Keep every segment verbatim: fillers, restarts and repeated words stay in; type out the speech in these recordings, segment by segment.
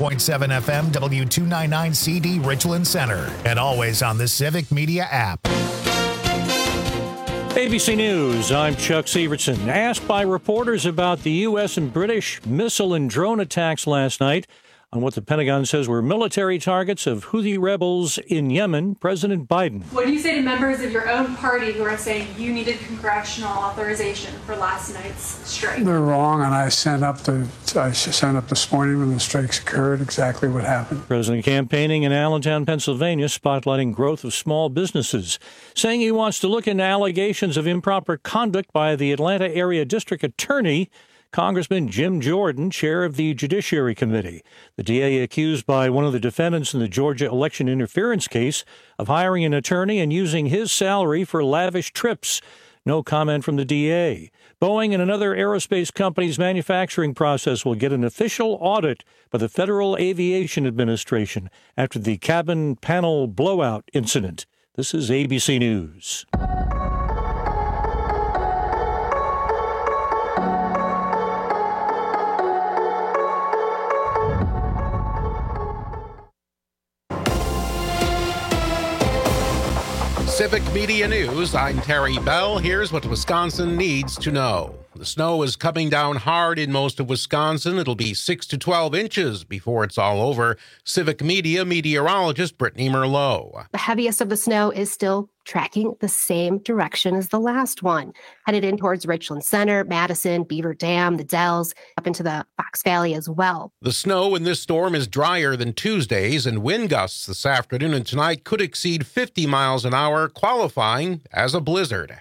point seven F M, W two ninety-nine C D, Richland Center. And always on the Civic Media app. A B C News, I'm Chuck Severson. Asked by reporters about the U S and British missile and drone attacks last night on what the Pentagon says were military targets of Houthi rebels in Yemen, President Biden. What do you say to members of your own party who are saying you needed congressional authorization for last night's strike? They're wrong, and I sent up the I sent up this morning when the strikes occurred exactly what happened. President campaigning in Allentown, Pennsylvania, spotlighting growth of small businesses, saying he wants to look into allegations of improper conduct by the Atlanta area district attorney, Congressman Jim Jordan, chair of the Judiciary Committee. The D A accused by one of the defendants in the Georgia election interference case of hiring an attorney and using his salary for lavish trips. No comment from the D A. Boeing and another aerospace company's manufacturing process will get an official audit by the Federal Aviation Administration after the cabin panel blowout incident. This is A B C News. Civic Media News, I'm Terry Bell. Here's what Wisconsin needs to know. The snow is coming down hard in most of Wisconsin. It'll be six to twelve inches before it's all over. Civic Media meteorologist Brittany Merlot. The heaviest of the snow is still tracking the same direction as the last one, headed in towards Richland Center, Madison, Beaver Dam, the Dells, up into the Fox Valley as well. The snow in this storm is drier than Tuesday's, and wind gusts this afternoon and tonight could exceed fifty miles an hour, qualifying as a blizzard.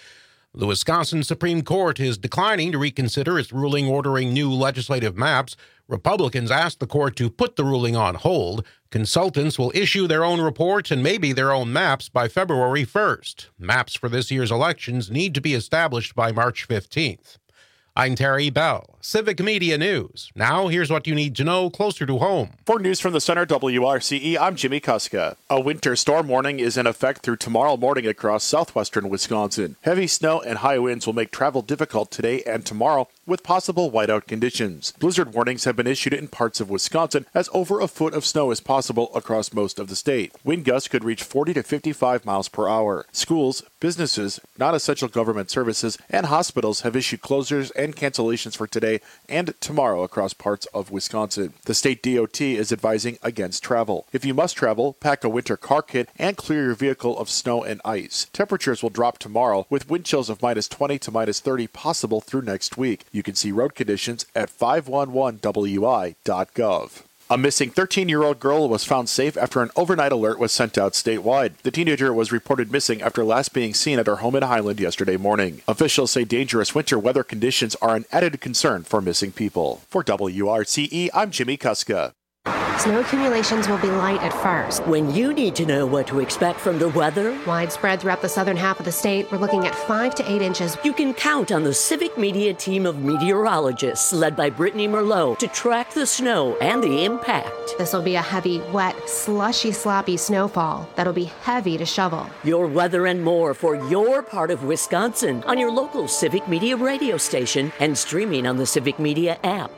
The Wisconsin Supreme Court is declining to reconsider its ruling ordering new legislative maps. Republicans asked the court to put the ruling on hold. Consultants will issue their own reports and maybe their own maps by February first. Maps for this year's elections need to be established by March fifteenth. I'm Terry Bell, Civic Media News. Now, here's what you need to know closer to home. For News from the Center, W R C E, I'm Jimmy Kuska. A winter storm warning is in effect through tomorrow morning across southwestern Wisconsin. Heavy snow and high winds will make travel difficult today and tomorrow, with possible whiteout conditions. Blizzard warnings have been issued in parts of Wisconsin as over a foot of snow is possible across most of the state. Wind gusts could reach forty to fifty-five miles per hour. Schools, businesses, non-essential government services, and hospitals have issued closures and cancellations for today and tomorrow across parts of Wisconsin. The state D O T is advising against travel. If you must travel, pack a winter car kit and clear your vehicle of snow and ice. Temperatures will drop tomorrow with wind chills of minus twenty to minus thirty possible through next week. You can see road conditions at five one one W I dot gov. A missing thirteen-year-old girl was found safe after an overnight alert was sent out statewide. The teenager was reported missing after last being seen at her home in Highland yesterday morning. Officials say dangerous winter weather conditions are an added concern for missing people. For W R C E, I'm Jimmy Kuska. Snow accumulations will be light at first. When you need to know what to expect from the weather, Widespread throughout the southern half of the state, we're looking at five to eight inches. you can count on the Civic Media team of meteorologists led by Brittany Merlot to track the snow and the impact. This will be a heavy, wet, slushy, sloppy snowfall that'll be heavy to shovel. Your weather and more for your part of Wisconsin on your local Civic Media radio station and streaming on the Civic Media app.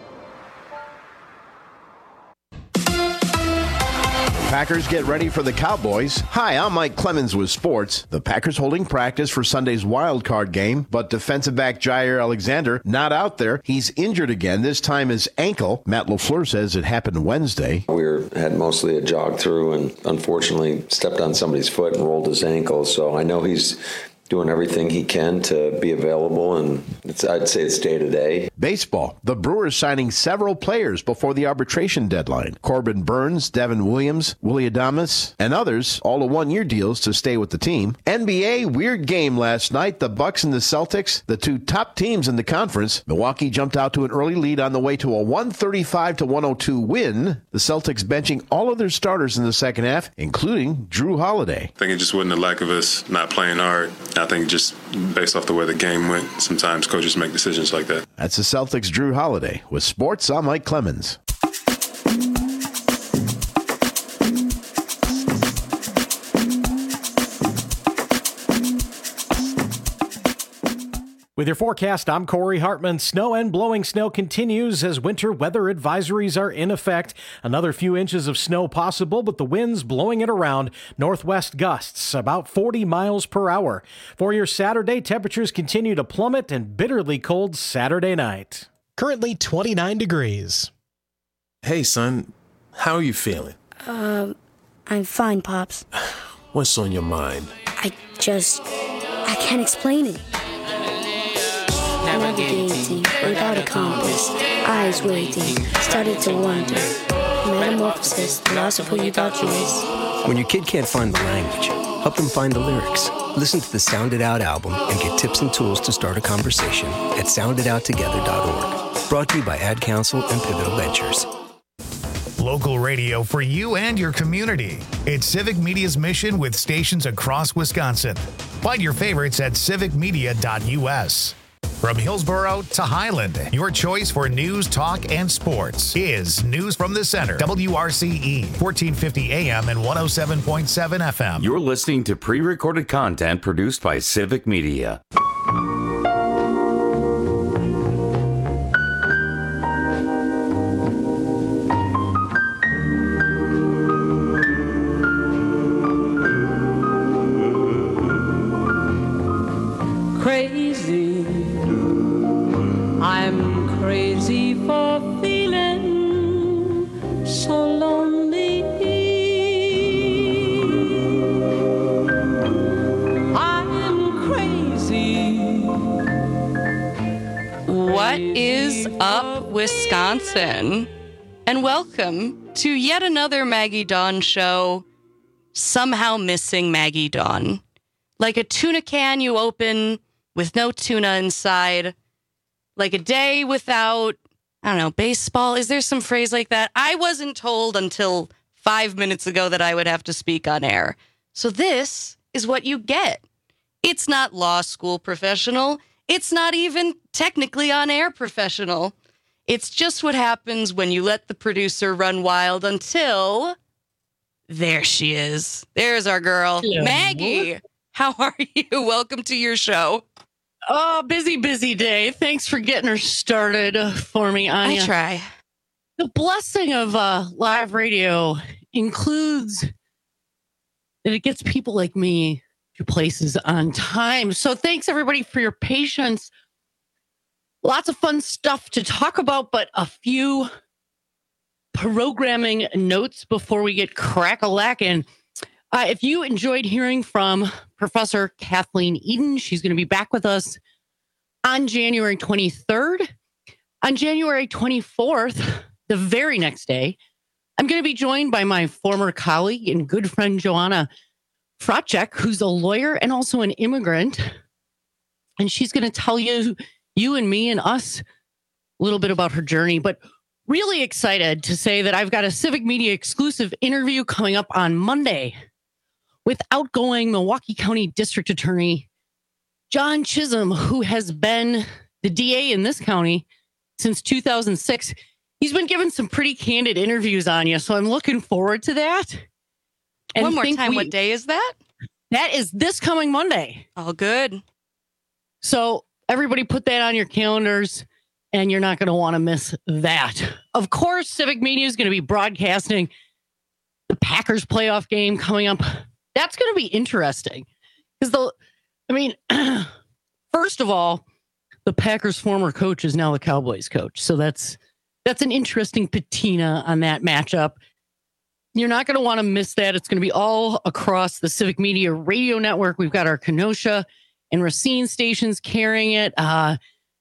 Packers get ready for the Cowboys. Hi, I'm Mike Clemens with sports. The Packers holding practice for Sunday's wild card game, but defensive back Jair Alexander not out there. He's injured again, this time his ankle. Matt LaFleur says it happened Wednesday. We were, had mostly a jog through and unfortunately stepped on somebody's foot and rolled his ankle. So I know he's doing everything he can to be available, and it's, I'd say it's day to day. Baseball. The Brewers signing several players before the arbitration deadline. Corbin Burns, Devin Williams, Willie Adames, and others, all to one-year deals to stay with the team. N B A, weird game last night. The Bucks and the Celtics, the two top teams in the conference. Milwaukee jumped out to an early lead on the way to a one thirty-five to one oh two win. The Celtics benching all of their starters in the second half, including Drew Holiday. I think it just wasn't the lack of us not playing hard. I think just based off the way the game went, sometimes coaches make decisions like that. That's the Celtics' Drew Holiday. With sports, I'm Mike Clemens. With your forecast, I'm Corey Hartman. Snow and blowing snow continues as winter weather advisories are in effect. Another few inches of snow possible, but the winds blowing it around. Northwest gusts about forty miles per hour. For your Saturday, temperatures continue to plummet and bitterly cold Saturday night. Currently twenty-nine degrees. Hey, son. How are you feeling? Um, I'm fine, Pops. What's on your mind? I just... I can't explain it. Navigating without a compass, eyes waiting, started to wonder. Metamorphosis, the loss of who you thought you was. When your kid can't find the language, help them find the lyrics. Listen to the Sound It Out album and get tips and tools to start a conversation at sound it out together dot org. Brought to you by Ad Council and Pivotal Ventures. Local radio for you and your community. It's Civic Media's mission with stations across Wisconsin. Find your favorites at civic media dot u s. From Hillsboro to Highland, your choice for news, talk, and sports is News from the Center. W R C E, fourteen fifty A M and one oh seven point seven F M. You're listening to pre-recorded content produced by Civic Media. Crazy, I'm crazy for feeling so lonely. I'm crazy. What is up, Wisconsin? And welcome to yet another Maggie Dawn show. Somehow missing Maggie Dawn. Like a tuna can you open with no tuna inside. Like a day without, I don't know, baseball. Is there some phrase like that? I wasn't told until five minutes ago that I would have to speak on air. So this is what you get. It's not law school professional. It's not even technically on air professional. It's just what happens when you let the producer run wild until there she is. There's our girl, Hello. Maggie. How are you? Welcome to your show. Oh, busy, busy day. Thanks for getting her started for me, Anya. I try. The blessing of uh, live radio includes that it gets people like me to places on time. So thanks, everybody, for your patience. Lots of fun stuff to talk about, but a few programming notes before we get crack-a-lackin'. Uh, if you enjoyed hearing from Professor Kathleen Eden, she's going to be back with us on January twenty-third. On January twenty-fourth, the very next day, I'm going to be joined by my former colleague and good friend, Joanna Fracek, who's a lawyer and also an immigrant. And she's going to tell you, you and me and us, a little bit about her journey. But really excited to say that I've got a Civic Media exclusive interview coming up on Monday with outgoing Milwaukee County District Attorney John Chisholm, who has been the D A in this county since two thousand six. He's been given some pretty candid interviews on you, so I'm looking forward to that. And One more time, we, what day is that? That is this coming Monday. All good. So everybody put that on your calendars, and you're not going to want to miss that. Of course, Civic Media is going to be broadcasting the Packers playoff game coming up. That's going to be interesting because the, I mean, first of all, the Packers' former coach is now the Cowboys' coach. So that's, that's an interesting patina on that matchup. You're not going to want to miss that. It's going to be all across the Civic Media radio network. We've got our Kenosha and Racine stations carrying it. Uh,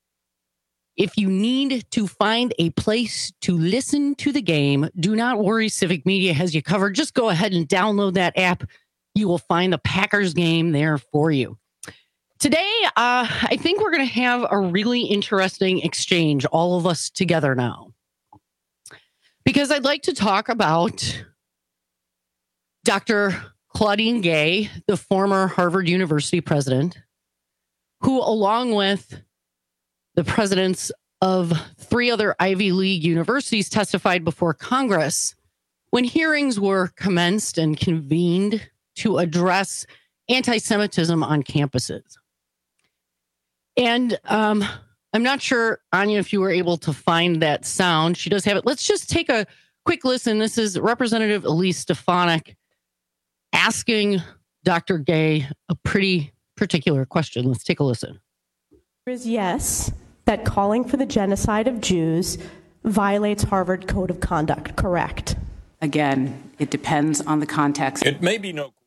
if you need to find a place to listen to the game, do not worry. Civic Media has you covered. Just go ahead and download that app. You will find the Packers game there for you. Today, uh, I think we're going to have a really interesting exchange, all of us together now. Because I'd like to talk about Doctor Claudine Gay, the former Harvard University president, who, along with the presidents of three other Ivy League universities, testified before Congress when hearings were commenced and convened to address anti-Semitism on campuses. And um, I'm not sure, Anya, if you were able to find that sound. She does have it. Let's just take a quick listen. This is Representative Elise Stefanik asking Doctor Gay a pretty particular question. Let's take a listen. Is yes, that calling for the genocide of Jews violates Harvard Code of Conduct, correct? Again, it depends on the context. It may be no.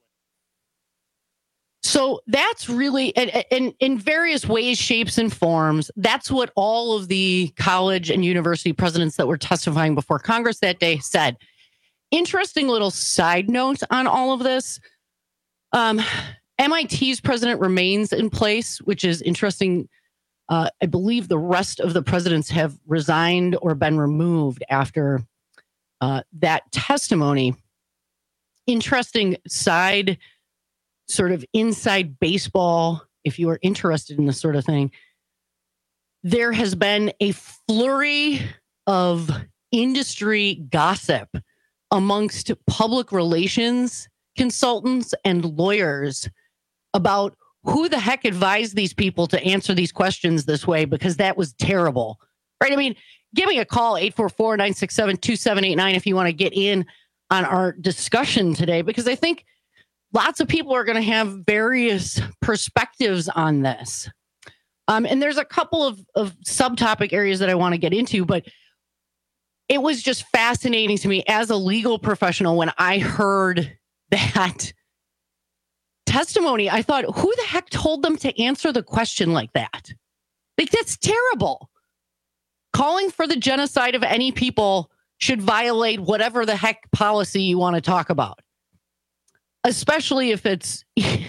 So that's really, in, in various ways, shapes, and forms, that's what all of the college and university presidents that were testifying before Congress that day said. Interesting little side note on all of this. Um, M I T's president remains in place, which is interesting. Uh, I believe the rest of the presidents have resigned or been removed after uh, that testimony. Interesting side, sort of inside baseball, if you are interested in this sort of thing. There has been a flurry of industry gossip amongst public relations consultants and lawyers about who the heck advised these people to answer these questions this way, because that was terrible, right? I mean, give me a call, eight four four, nine six seven, two seven eight nine, if you want to get in on our discussion today, because I think lots of people are going to have various perspectives on this. Um, and there's a couple of, of subtopic areas that I want to get into, but it was just fascinating to me as a legal professional when I heard that testimony. I thought, who the heck told them to answer the question like that? Like, that's terrible. Calling for the genocide of any people should violate whatever the heck policy you want to talk about, especially if it's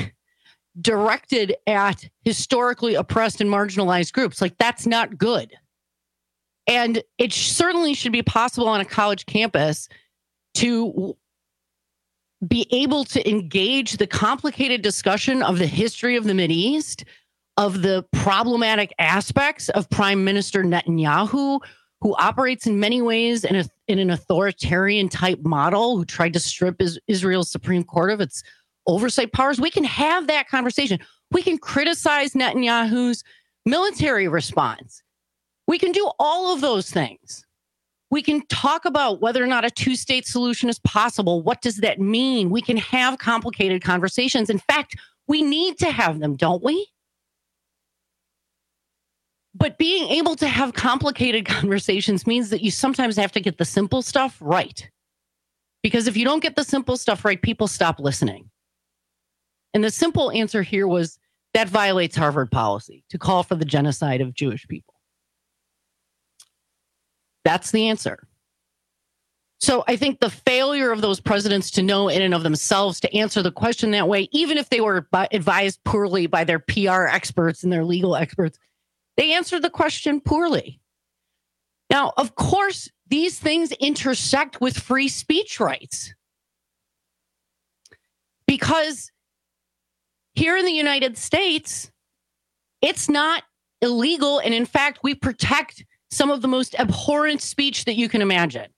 directed at historically oppressed and marginalized groups. Like, that's not good. And it certainly should be possible on a college campus to be able to engage the complicated discussion of the history of the Mideast, of the problematic aspects of Prime Minister Netanyahu, who operates in many ways in, a, in an authoritarian type model, who tried to strip is, Israel's Supreme Court of its oversight powers. We can have that conversation. We can criticize Netanyahu's military response. We can do all of those things. We can talk about whether or not a two-state solution is possible. What does that mean? We can have complicated conversations. In fact, we need to have them, don't we? But being able to have complicated conversations means that you sometimes have to get the simple stuff right. Because if you don't get the simple stuff right, people stop listening. And the simple answer here was that violates Harvard policy to call for the genocide of Jewish people. That's the answer. So I think the failure of those presidents to know in and of themselves to answer the question that way, even if they were advised poorly by their P R experts and their legal experts, they answered the question poorly. Now, of course, these things intersect with free speech rights. Because here in the United States, it's not illegal. And in fact, we protect some of the most abhorrent speech that you can imagine.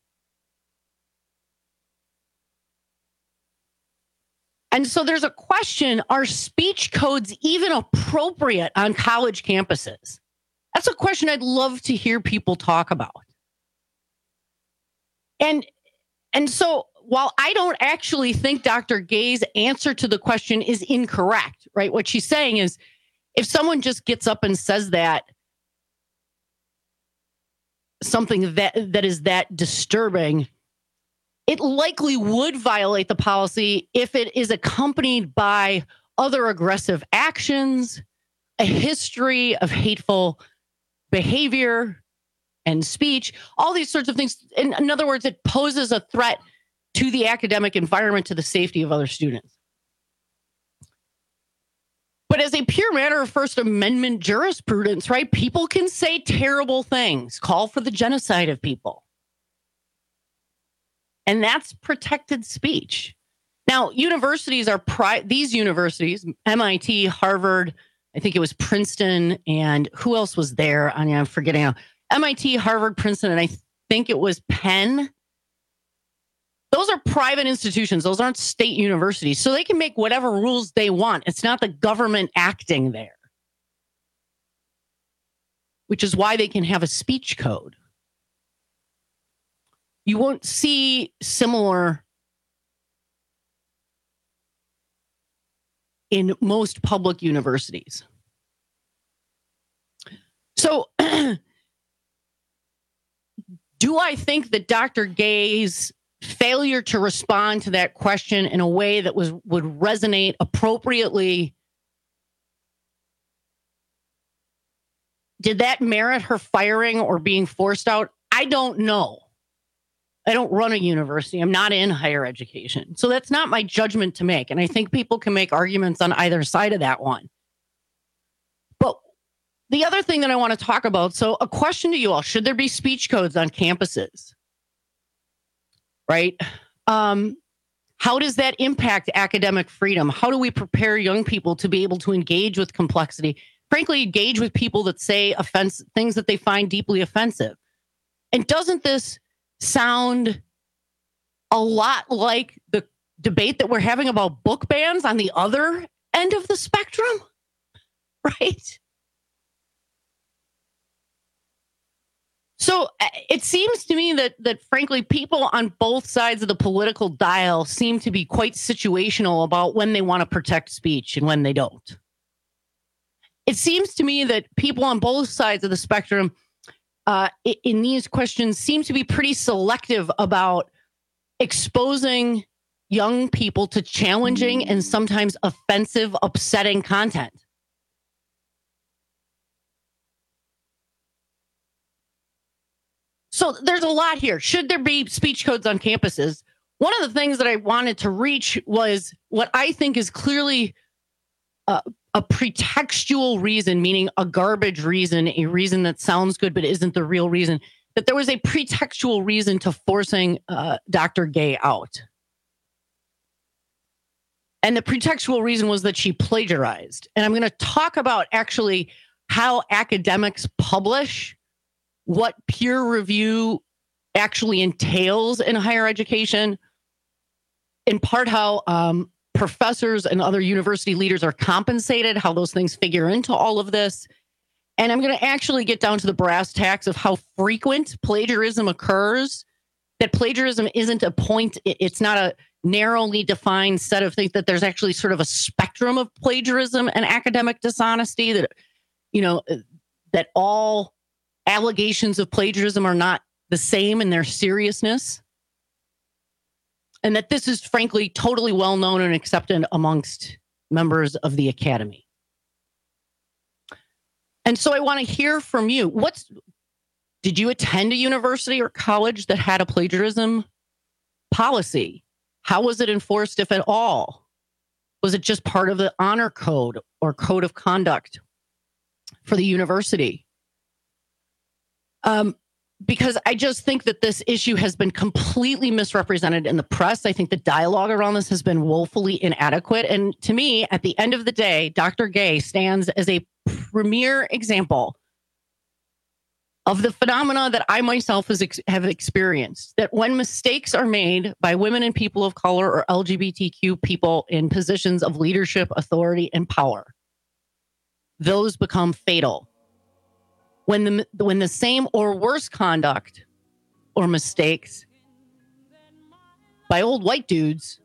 And so there's a question, are speech codes even appropriate on college campuses? That's a question I'd love to hear people talk about. And, and so while I don't actually think Doctor Gay's answer to the question is incorrect, right? What she's saying is, if someone just gets up and says that, something that that is that disturbing, it likely would violate the policy if it is accompanied by other aggressive actions, a history of hateful behavior and speech, all these sorts of things. In, in other words, it poses a threat to the academic environment, to the safety of other students. But as a pure matter of First Amendment jurisprudence, right, people can say terrible things, call for the genocide of people. And that's protected speech. Now, universities are, pri- these universities, M I T, Harvard, I think it was Princeton, and who else was there? I mean, I'm forgetting now. M I T, Harvard, Princeton, and I think it was Penn. Those are private institutions. Those aren't state universities. So they can make whatever rules they want. It's not the government acting there. which is why they can have a speech code. You won't see similar in most public universities. So, do I think that Doctor Gay's failure to respond to that question in a way that was would resonate appropriately, did that merit her firing or being forced out? I don't know. I don't run a university. I'm not in higher education. So that's not my judgment to make. And I think people can make arguments on either side of that one. But the other thing that I want to talk about, so a question to you all, should there be speech codes on campuses? Right? Um, how does that impact academic freedom? How do we prepare young people to be able to engage with complexity? Frankly, engage with people that say offense, things that they find deeply offensive. And doesn't this sound a lot like the debate that we're having about book bans on the other end of the spectrum? Right? So it seems to me that, that frankly, people on both sides of the political dial seem to be quite situational about when they want to protect speech and when they don't. It seems to me that people on both sides of the spectrum uh, in these questions seem to be pretty selective about exposing young people to challenging and sometimes offensive, upsetting content. So there's a lot here. Should there be speech codes on campuses? One of the things that I wanted to reach was what I think is clearly uh, a pretextual reason, meaning a garbage reason, a reason that sounds good but isn't the real reason, that there was a pretextual reason to forcing uh, Doctor Gay out. And the pretextual reason was that she plagiarized. And I'm going to talk about actually how academics publish, what peer review actually entails in higher education, in part how um, professors and other university leaders are compensated, how those things figure into all of this. And I'm going to actually get down to the brass tacks of how frequent plagiarism occurs, that plagiarism isn't a point, it's not a narrowly defined set of things, that there's actually sort of a spectrum of plagiarism and academic dishonesty, that, you know, that all allegations of plagiarism are not the same in their seriousness. And that this is frankly totally well known and accepted amongst members of the academy. And so I want to hear from you. What's, did you attend a university or college that had a plagiarism policy? How was it enforced, if at all? Was it just part of the honor code or code of conduct for the university? Um, because I just think that this issue has been completely misrepresented in the press. I think the dialogue around this has been woefully inadequate. And to me, at the end of the day, Doctor Gay stands as a premier example of the phenomena that I myself has ex- have experienced, that when mistakes are made by women and people of color or L G B T Q people in positions of leadership, authority, and power, those become fatal. When the when the same or worse conduct or mistakes by old white dudes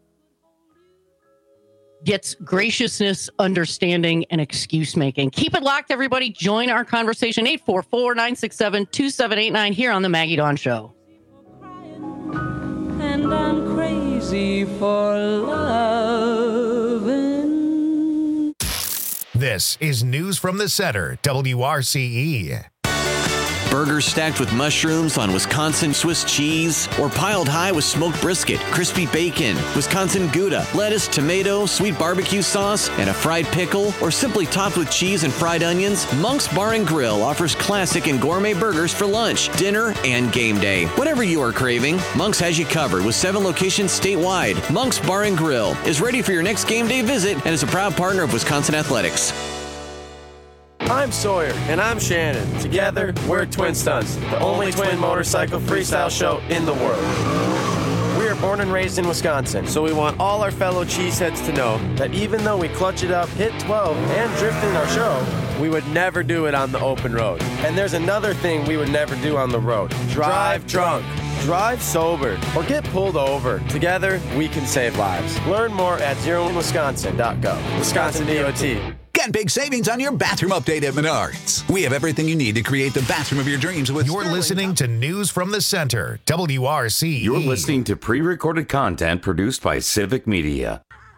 gets graciousness, understanding, and excuse making. Keep it locked, everybody. Join our conversation, eight four four, nine six seven, two seven eight nine, here on The Maggie Dawn Show. And I'm crazy for loving. This is News from the Center, W R C E. Burgers stacked with mushrooms on Wisconsin Swiss cheese, or piled high with smoked brisket, crispy bacon, Wisconsin Gouda, lettuce, tomato, sweet barbecue sauce, and a fried pickle, or simply topped with cheese and fried onions, Monk's Bar and Grill offers classic and gourmet burgers for lunch, dinner, and game day. Whatever you are craving, Monk's has you covered with seven locations statewide. Monk's Bar and Grill is ready for your next game day visit and is a proud partner of Wisconsin Athletics. I'm Sawyer. And I'm Shannon. Together, we're Twin Stunts, the only twin motorcycle freestyle show in the world. We are born and raised in Wisconsin, so we want all our fellow cheeseheads to know that even though we clutch it up, hit twelve, and drift in our show, We would never do it on the open road. And there's another thing we would never do on the road. Drive drunk. Drive sober or get pulled over. Together, we can save lives. Learn more at zero one wisconsin dot gov. Wisconsin D O T. Get big savings on your bathroom update at Menards. We have everything you need to create the bathroom of your dreams with You're Sterling. listening to News from the Center, W R C. You're listening to pre-recorded content produced by Civic Media.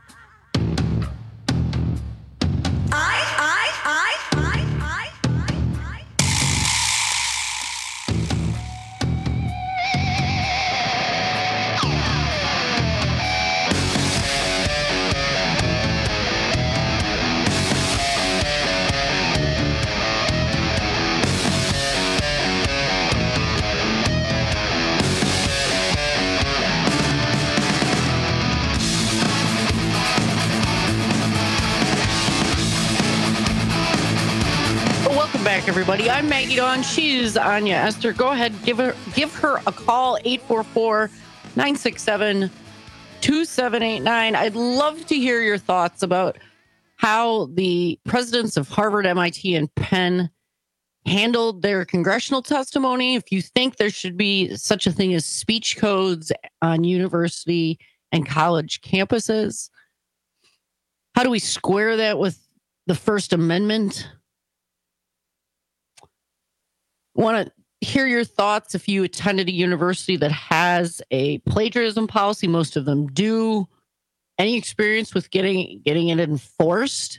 Back, everybody. I'm Maggie Dawn. She's Anya Esther. Go ahead, give her give her a call, eight four four, nine six seven, two seven eight nine. I'd love to hear your thoughts about how the presidents of Harvard, M I T, and Penn handled their congressional testimony. If you think there should be such a thing as speech codes on university and college campuses, how do we square that with the First Amendment? Want to hear your thoughts if you attended a university that has a plagiarism policy. Most of them do. Any experience with getting getting it enforced?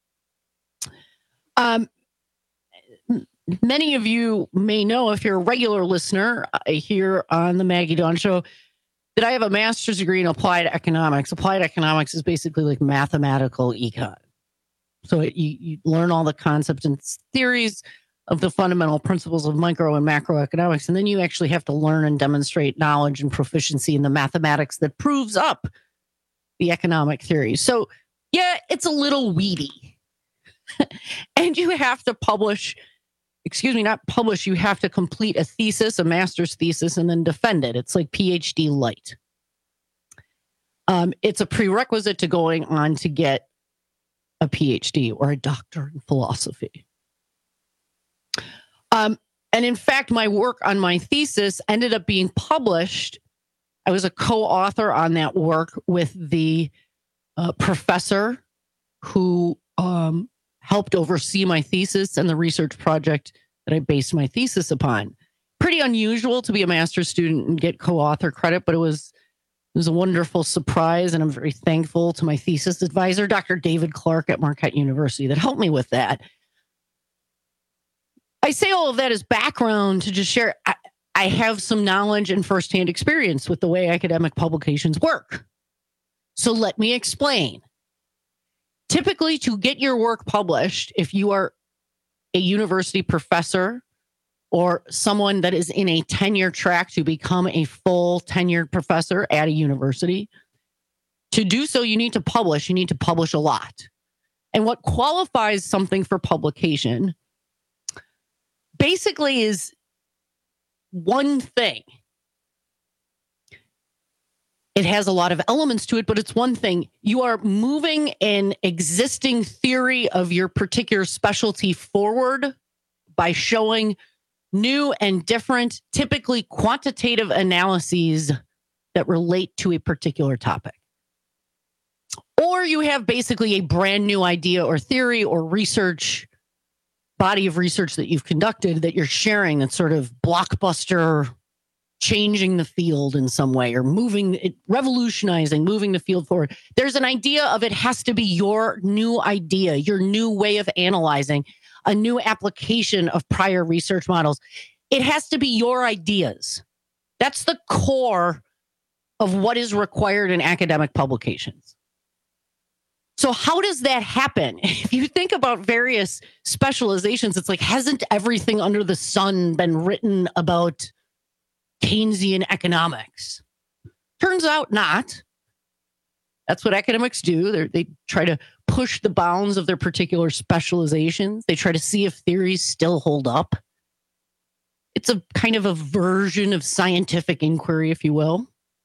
Um, many of you may know, if you're a regular listener here on the Maggie Dawn Show, that I have a master's degree in applied economics. Applied economics is basically like mathematical econ. So it, you, you learn all the concepts and theories of the fundamental principles of micro and macroeconomics. And then you actually have to learn and demonstrate knowledge and proficiency in the mathematics that proves up the economic theory. So yeah, it's a little weedy. And you have to publish, excuse me, not publish, you have to complete a thesis, a master's thesis, and then defend it. It's like PhD light. Um, it's a prerequisite to going on to get a PhD or a doctor in philosophy. Um, and in fact, my work on my thesis ended up being published. I was a co-author on that work with the uh, professor who um, helped oversee my thesis and the research project that I based my thesis upon. Pretty unusual to be a master's student and get co-author credit, but it was it was a wonderful surprise, and I'm very thankful to my thesis advisor, Doctor David Clark at Marquette University, that helped me with that. I say all of that as background to just share. I, I have some knowledge and firsthand experience with the way academic publications work. So let me explain. Typically, to get your work published, if you are a university professor or someone that is in a tenure track to become a full tenured professor at a university, to do so, you need to publish. You need to publish a lot. And what qualifies something for publication basically is one thing. It has a lot of elements to it, but it's one thing. You are moving an existing theory of your particular specialty forward by showing new and different, typically quantitative analyses that relate to a particular topic. Or you have basically a brand new idea or theory or research body of research that you've conducted that you're sharing, that's sort of blockbuster, changing the field in some way, or moving it, revolutionizing, moving the field forward. There's an idea of it has to be your new idea, your new way of analyzing, a new application of prior research models. It has to be your ideas. That's the core of what is required in academic publications. So how does that happen? If you think about various specializations, it's like, hasn't everything under the sun been written about Keynesian economics? Turns out not. That's what academics do. They're, they try to push the bounds of their particular specializations. They try to see if theories still hold up. It's a kind of a version of scientific inquiry, if you will.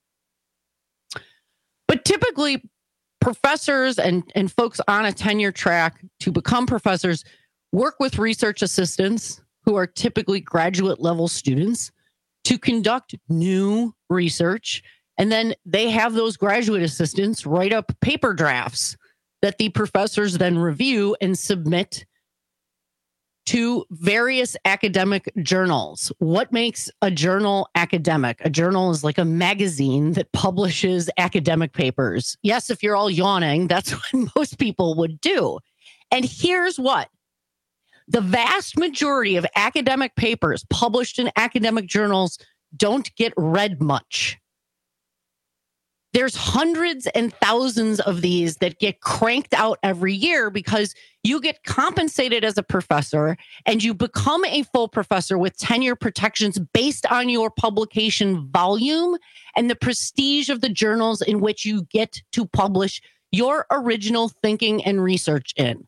But typically, professors and, and folks on a tenure track to become professors work with research assistants who are typically graduate level students to conduct new research. And then they have those graduate assistants write up paper drafts that the professors then review and submit to various academic journals. What makes a journal academic? A journal is like a magazine that publishes academic papers. Yes, if you're all yawning, that's what most people would do. And here's what. The vast majority of academic papers published in academic journals don't get read much. There's hundreds and thousands of these that get cranked out every year because you get compensated as a professor and you become a full professor with tenure protections based on your publication volume and the prestige of the journals in which you get to publish your original thinking and research in.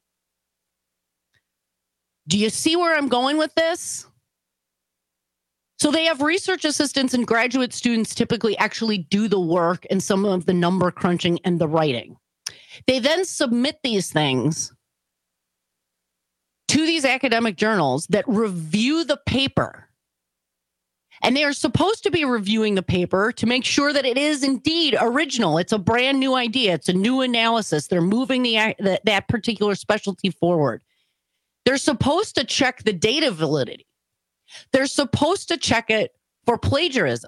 Do you see where I'm going with this? So they have research assistants and graduate students typically actually do the work and some of the number crunching and the writing. They then submit these things to these academic journals that review the paper. And they are supposed to be reviewing the paper to make sure that it is indeed original. It's a brand new idea. It's a new analysis. They're moving the, the that particular specialty forward. They're supposed to check the data validity. They're supposed to check it for plagiarism.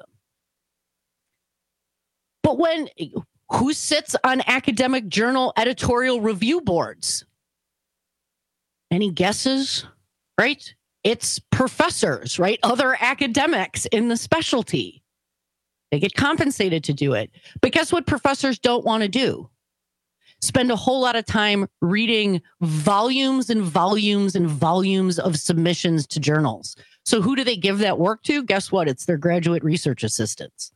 But when, who sits on academic journal editorial review boards? Any guesses? Right? It's professors, right? Other academics in the specialty. They get compensated to do it. But guess what professors don't want to do? Spend a whole lot of time reading volumes and volumes and volumes of submissions to journals. So who do they give that work to? Guess what? It's their graduate research assistants.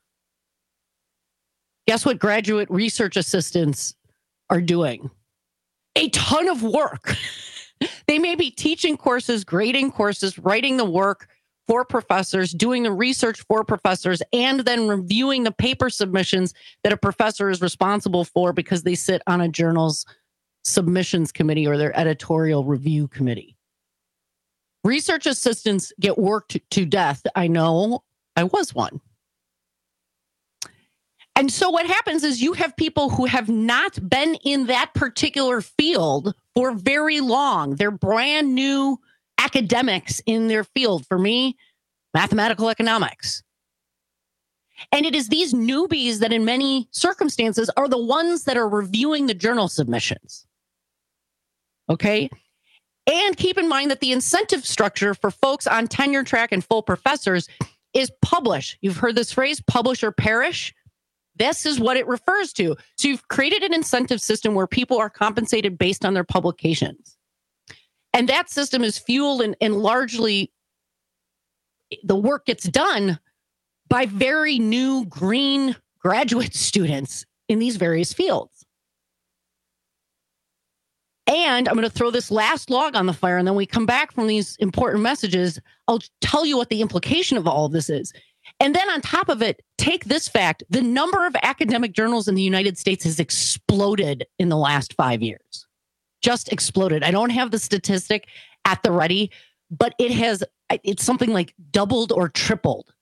Guess what graduate research assistants are doing? A ton of work. They may be teaching courses, grading courses, writing the work for professors, doing the research for professors, and then reviewing the paper submissions that a professor is responsible for because they sit on a journal's submissions committee or their editorial review committee. Research assistants get worked to death. I know, I was one. And so what happens is you have people who have not been in that particular field for very long. They're brand new academics in their field. For me, mathematical economics. And it is these newbies that in many circumstances are the ones that are reviewing the journal submissions. Okay? And keep in mind that the incentive structure for folks on tenure track and full professors is publish. You've heard this phrase, publish or perish. This is what it refers to. So you've created an incentive system where people are compensated based on their publications. And that system is fueled and, and largely the work gets done by very new green graduate students in these various fields. And I'm going to throw this last log on the fire, and then we come back from these important messages. I'll tell you what the implication of all of this is. And then on top of it, take this fact. The number of academic journals in the United States has exploded in the last five years. Just exploded. I don't have the statistic at the ready, but it has, it's something like doubled or tripled.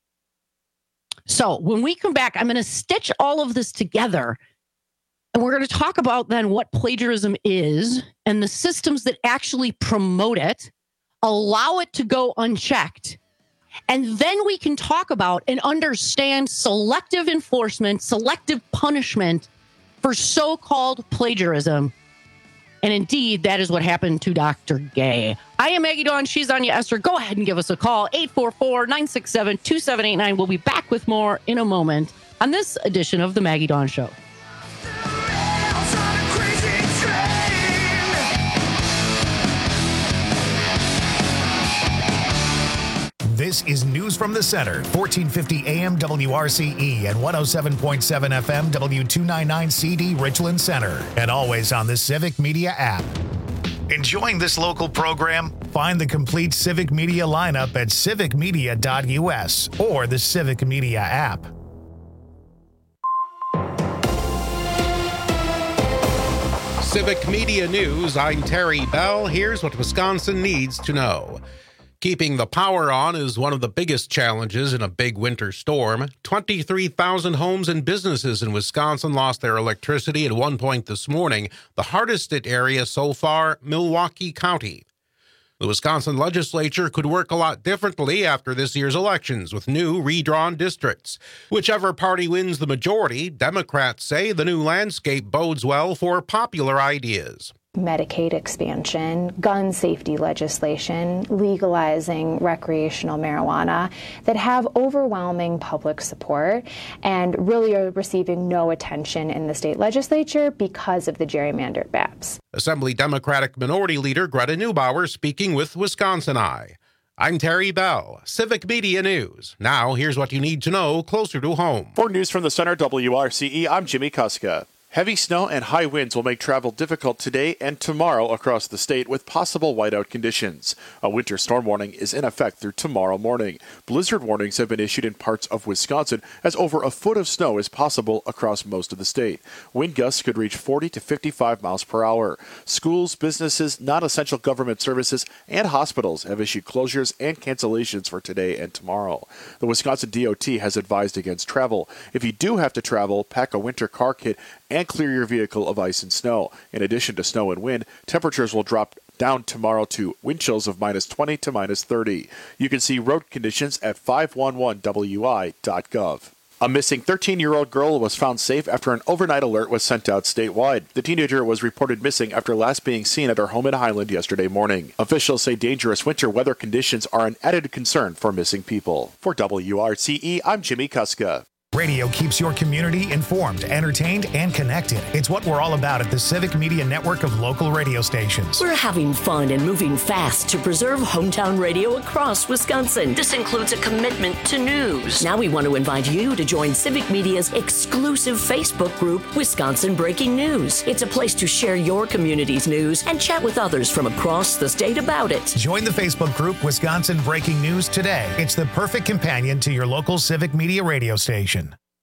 So when we come back, I'm going to stitch all of this together. And we're going to talk about then what plagiarism is and the systems that actually promote it, allow it to go unchecked. And then we can talk about and understand selective enforcement, selective punishment for so-called plagiarism. And indeed, that is what happened to Doctor Gay. I am Maggie Dawn. She's Anya Esther. Go ahead and give us a call, eight four four, nine six seven, two seven eight nine. We'll be back with more in a moment on this edition of The Maggie Dawn Show. This is News from the Center, fourteen fifty A M W R C E and one oh seven point seven F M W two ninety-nine C D Richland Center, and always on the Civic Media app. Enjoying this local program? Find the complete Civic Media lineup at civic media dot U S or the Civic Media app. Civic Media News, I'm Terry Bell. Here's what Wisconsin needs to know. Keeping the power on is one of the biggest challenges in a big winter storm. twenty-three thousand homes and businesses in Wisconsin lost their electricity at one point this morning. The hardest hit area so far, Milwaukee County. The Wisconsin legislature could work a lot differently after this year's elections with new redrawn districts. Whichever party wins the majority, Democrats say the new landscape bodes well for popular ideas. Medicaid expansion, gun safety legislation, legalizing recreational marijuana that have overwhelming public support and really are receiving no attention in the state legislature because of the gerrymandered maps. Assembly Democratic Minority Leader Greta Neubauer speaking with Wisconsin Eye. I'm Terry Bell, Civic Media News. Now here's what you need to know closer to home. For News from the Center, W R C E, I'm Jimmy Kuska. Heavy snow and high winds will make travel difficult today and tomorrow across the state with possible whiteout conditions. A winter storm warning is in effect through tomorrow morning. Blizzard warnings have been issued in parts of Wisconsin as over a foot of snow is possible across most of the state. Wind gusts could reach forty to fifty-five miles per hour. Schools, businesses, non-essential government services, and hospitals have issued closures and cancellations for today and tomorrow. The Wisconsin D O T has advised against travel. If you do have to travel, pack a winter car kit and clear your vehicle of ice and snow. In addition to snow and wind, temperatures will drop down tomorrow to wind chills of minus twenty to minus thirty. You can see road conditions at five one one W I dot gov. A missing thirteen-year-old girl was found safe after an overnight alert was sent out statewide. The teenager was reported missing after last being seen at her home in Highland yesterday morning. Officials say dangerous winter weather conditions are an added concern for missing people. For W R C E, I'm Jimmy Kuska. Radio keeps your community informed, entertained, and connected. It's what we're all about at the Civic Media Network of local radio stations. We're having fun and moving fast to preserve hometown radio across Wisconsin. This includes a commitment to news. Now we want to invite you to join Civic Media's exclusive Facebook group, Wisconsin Breaking News. It's a place to share your community's news and chat with others from across the state about it. Join the Facebook group, Wisconsin Breaking News, today. It's the perfect companion to your local Civic Media radio station.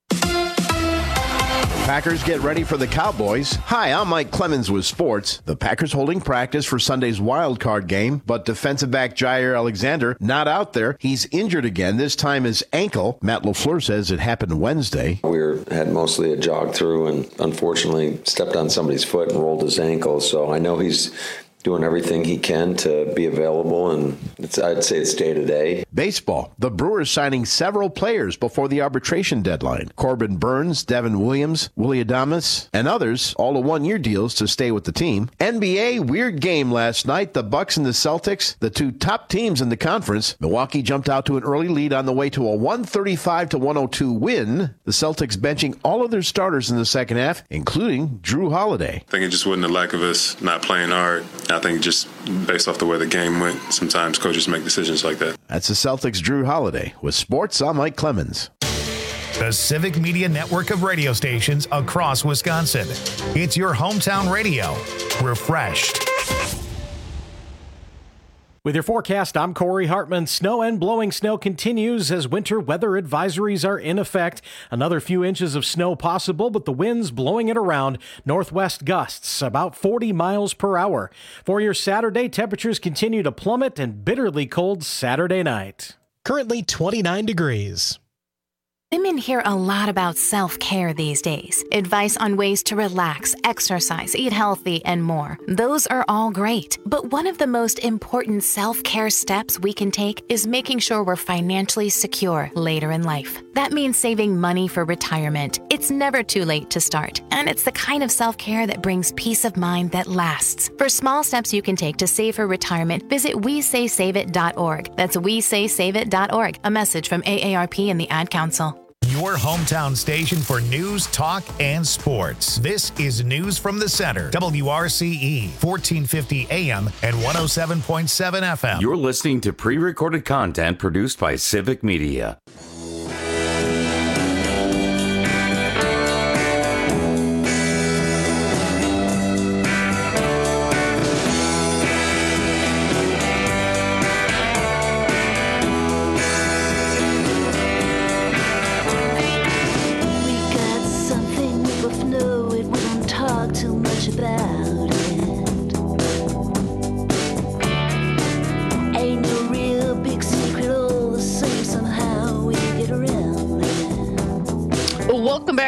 Packers get ready for the Cowboys. Hi, I'm Mike Clemens with sports. The Packers holding practice for Sunday's wild card game, but defensive back Jair Alexander not out there. He's injured again, this time his ankle. Matt LaFleur says it happened Wednesday. We were, had mostly a jog through and unfortunately stepped on somebody's foot and rolled his ankle. So I know he's doing everything he can to be available, and it's, I'd say it's day to day. Baseball. The Brewers signing several players before the arbitration deadline. Corbin Burns, Devin Williams, Willie Adames, and others, all to one-year deals to stay with the team. N B A, weird game last night. The Bucks and the Celtics, the two top teams in the conference. Milwaukee jumped out to an early lead on the way to a one thirty-five to one oh two win. The Celtics benching all of their starters in the second half, including Drew Holiday. I think it just wasn't the lack of us not playing hard. I think just based off the way the game went, sometimes coaches make decisions like that. That's the Celtics' Drew Holiday. With sports, I'm Mike Clemens. The Civic Media Network of radio stations across Wisconsin. It's your hometown radio. Refreshed. With your forecast, I'm Corey Hartman. Snow and blowing snow continues as winter weather advisories are in effect. Another few inches of snow possible, but the winds blowing it around. Northwest gusts about forty miles per hour. For your Saturday, temperatures continue to plummet and bitterly cold Saturday night. Currently twenty-nine degrees. Women hear a lot about self-care these days. Advice on ways to relax, exercise, eat healthy, and more. Those are all great. But one of the most important self-care steps we can take is making sure we're financially secure later in life. That means saving money for retirement. It's never too late to start. And it's the kind of self-care that brings peace of mind that lasts. For small steps you can take to save for retirement, visit we say save it dot org. That's we say save it dot org. A message from A A R P and the Ad Council. Your hometown station for news, talk, and sports. This is News from the Center. W R C E, fourteen fifty A M and one oh seven point seven F M. You're listening to pre-recorded content produced by Civic Media. Too much about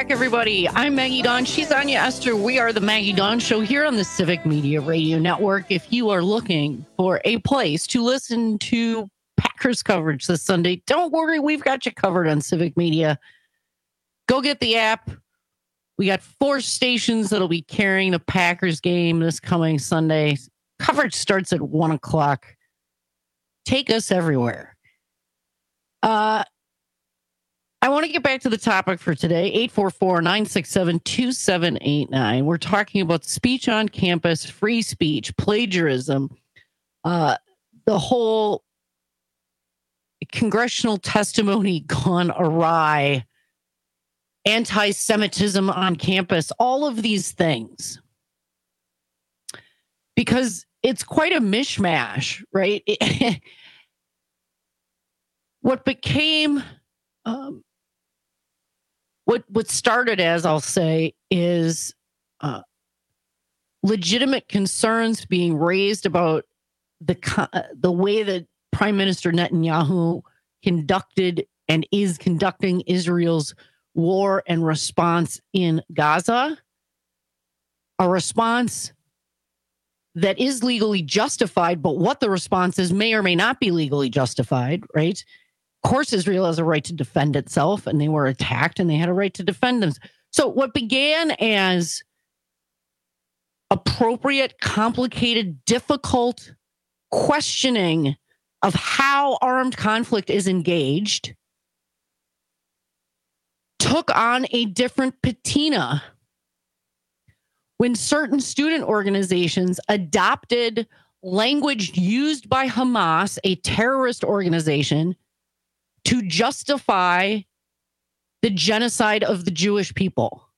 back, everybody. I'm Maggie Dawn. She's Anya Esther. We are the Maggie Dawn Show here on the Civic Media Radio Network. If you are looking for a place to listen to Packers coverage this Sunday, don't worry. We've got you covered on Civic Media. Go get the app. We got four stations that'll be carrying the Packers game this coming Sunday. Coverage starts at one o'clock. Take us everywhere. Uh, I want to get back to the topic for today, eight four four, nine six seven, two seven eight nine. We're talking about speech on campus, free speech, plagiarism, uh, the whole congressional testimony gone awry, anti-Semitism on campus, all of these things. Because it's quite a mishmash, right? It, what became, um, what what started as, I'll say, is uh, legitimate concerns being raised about the the way that Prime Minister Netanyahu conducted and is conducting Israel's war and response in Gaza, a response that is legally justified, but what the response is may or may not be legally justified, right? Of course, Israel has a right to defend itself, and they were attacked, and they had a right to defend them. So what began as appropriate, complicated, difficult questioning of how armed conflict is engaged took on a different patina when certain student organizations adopted language used by Hamas, a terrorist organization, to justify the genocide of the Jewish people.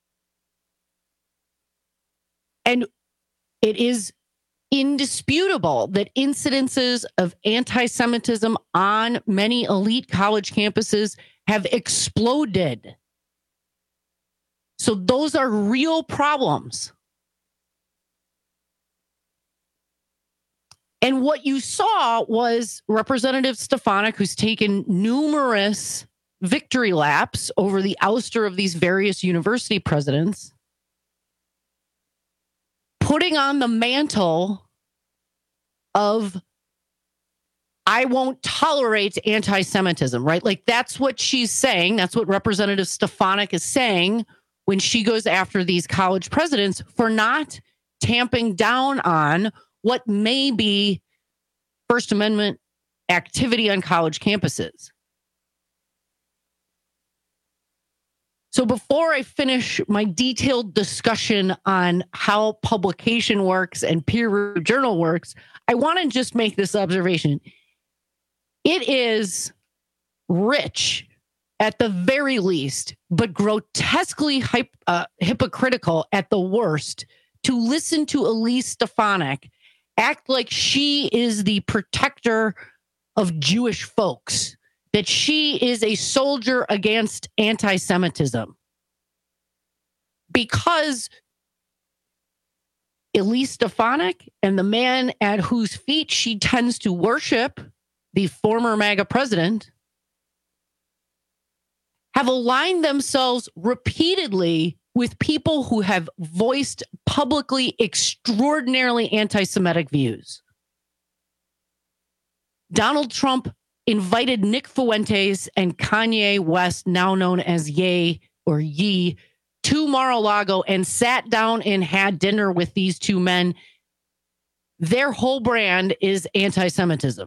And it is indisputable that incidences of anti-Semitism on many elite college campuses have exploded. So those are real problems. And what you saw was Representative Stefanik, who's taken numerous victory laps over the ouster of these various university presidents, putting on the mantle of, I won't tolerate anti-Semitism, right? Like that's what she's saying. That's what Representative Stefanik is saying when she goes after these college presidents for not tamping down on what may be First Amendment activity on college campuses. So before I finish my detailed discussion on how publication works and peer-reviewed journal works, I want to just make this observation. It is rich at the very least, but grotesquely hyp- uh, hypocritical at the worst, to listen to Elise Stefanik act like she is the protector of Jewish folks, that she is a soldier against anti-Semitism. Because Elise Stefanik and the man at whose feet she tends to worship, the former MAGA president, have aligned themselves repeatedly with people who have voiced publicly extraordinarily anti-Semitic views. Donald Trump invited Nick Fuentes and Kanye West, now known as Ye or Ye, to Mar-a-Lago and sat down and had dinner with these two men. Their whole brand is anti-Semitism.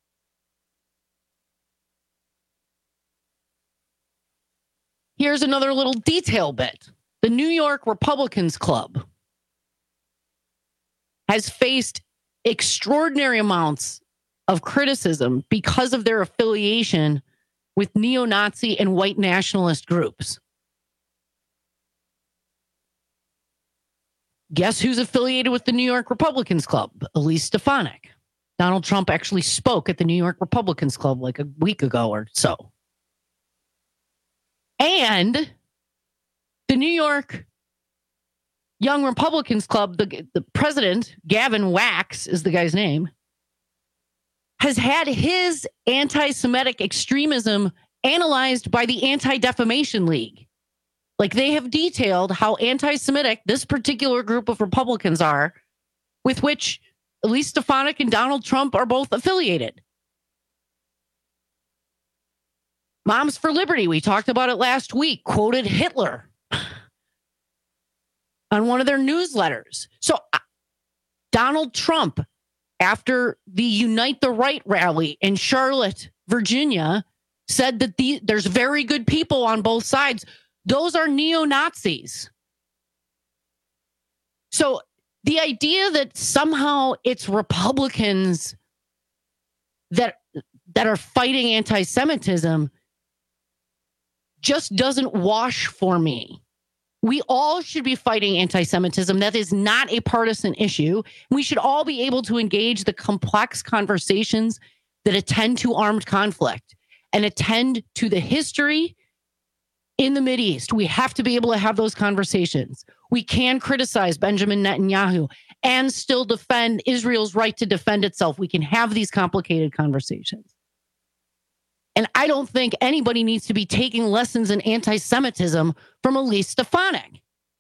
Here's another little detail bit. The New York Republicans Club has faced extraordinary amounts of criticism because of their affiliation with neo-Nazi and white nationalist groups. Guess who's affiliated with the New York Republicans Club? Elise Stefanik. Donald Trump actually spoke at the New York Republicans Club like a week ago or so. And the New York Young Republicans Club, the, the president, Gavin Wax is the guy's name, has had his anti-Semitic extremism analyzed by the Anti-Defamation League. Like, they have detailed how anti-Semitic this particular group of Republicans are, with which Elise Stefanik and Donald Trump are both affiliated. Moms for Liberty, we talked about it last week, quoted Hitler on one of their newsletters. So uh, Donald Trump, after the Unite the Right rally in Charlotte, Virginia, said that the, there's very good people on both sides. Those are neo-Nazis. So the idea that somehow it's Republicans that that are fighting anti-Semitism just doesn't wash for me. We all should be fighting anti-Semitism. That is not a partisan issue. We should all be able to engage the complex conversations that attend to armed conflict and attend to the history in the Mideast. We have to be able to have those conversations. We can criticize Benjamin Netanyahu and still defend Israel's right to defend itself. We can have these complicated conversations. And I don't think anybody needs to be taking lessons in anti-Semitism from Elise Stefanik.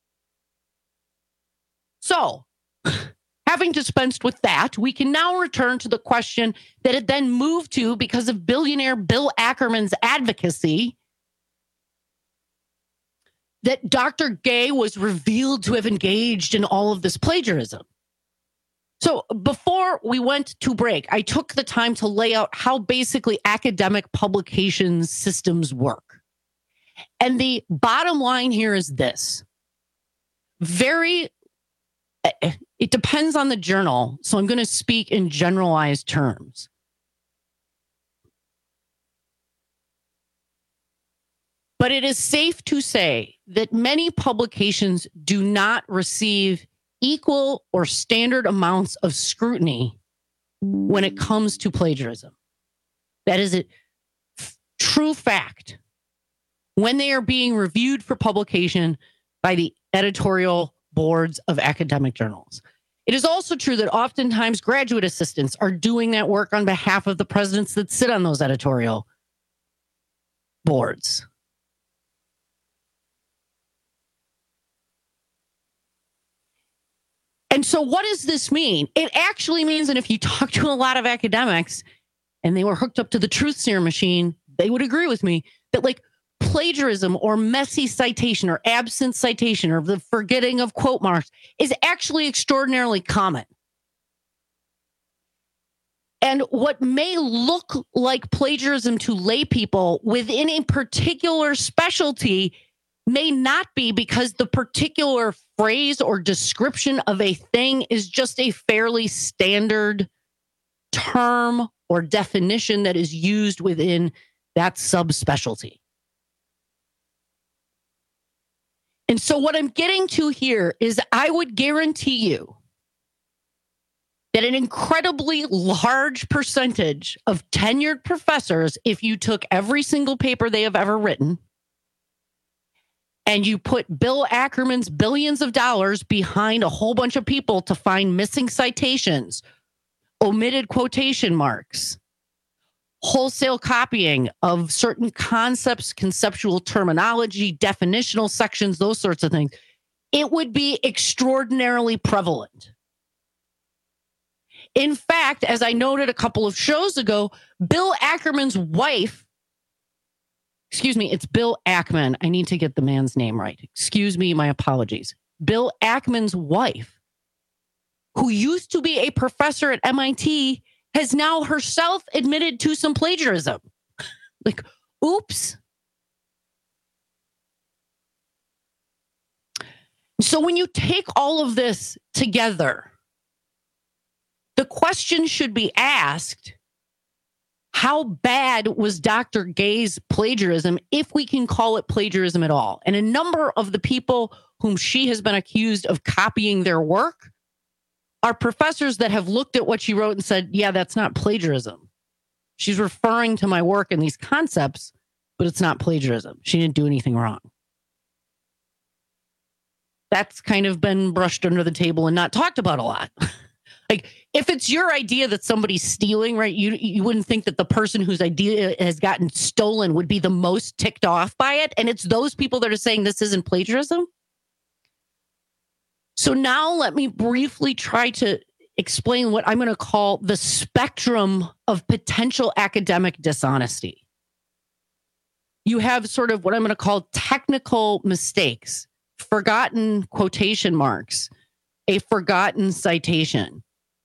So, having dispensed with that, we can now return to the question that it then moved to because of billionaire Bill Ackerman's advocacy, that Doctor Gay was revealed to have engaged in all of this plagiarism. So before we went to break, I took the time to lay out how basically academic publications systems work. And the bottom line here is this. Very, it depends on the journal, so I'm going to speak in generalized terms. But it is safe to say that many publications do not receive equal or standard amounts of scrutiny when it comes to plagiarism. That is a f- true fact when they are being reviewed for publication by the editorial boards of academic journals. It is also true that oftentimes graduate assistants are doing that work on behalf of the presidents that sit on those editorial boards. And so what does this mean? It actually means that if you talk to a lot of academics and they were hooked up to the truth serum machine, they would agree with me that like plagiarism or messy citation or absent citation or the forgetting of quote marks is actually extraordinarily common. And what may look like plagiarism to lay people within a particular specialty may not be, because the particular phrase or description of a thing is just a fairly standard term or definition that is used within that subspecialty. And so what I'm getting to here is I would guarantee you that an incredibly large percentage of tenured professors, if you took every single paper they have ever written, and you put Bill Ackerman's billions of dollars behind a whole bunch of people to find missing citations, omitted quotation marks, wholesale copying of certain concepts, conceptual terminology, definitional sections, those sorts of things, it would be extraordinarily prevalent. In fact, as I noted a couple of shows ago, Bill Ackerman's wife, Excuse me, it's Bill Ackman. I need to get the man's name right. Excuse me, my apologies. Bill Ackman's wife, who used to be a professor at M I T, has now herself admitted to some plagiarism. Like, oops. So when you take all of this together, the question should be asked, how bad was Doctor Gay's plagiarism, if we can call it plagiarism at all? And a number of the people whom she has been accused of copying their work are professors that have looked at what she wrote and said, yeah, that's not plagiarism. She's referring to my work and these concepts, but it's not plagiarism. She didn't do anything wrong. That's kind of been brushed under the table and not talked about a lot. Like, if it's your idea that somebody's stealing, right, you you wouldn't think that the person whose idea has gotten stolen would be the most ticked off by it. And it's those people that are saying this isn't plagiarism. So now let me briefly try to explain what I'm going to call the spectrum of potential academic dishonesty. You have sort of what I'm going to call technical mistakes, forgotten quotation marks, a forgotten citation.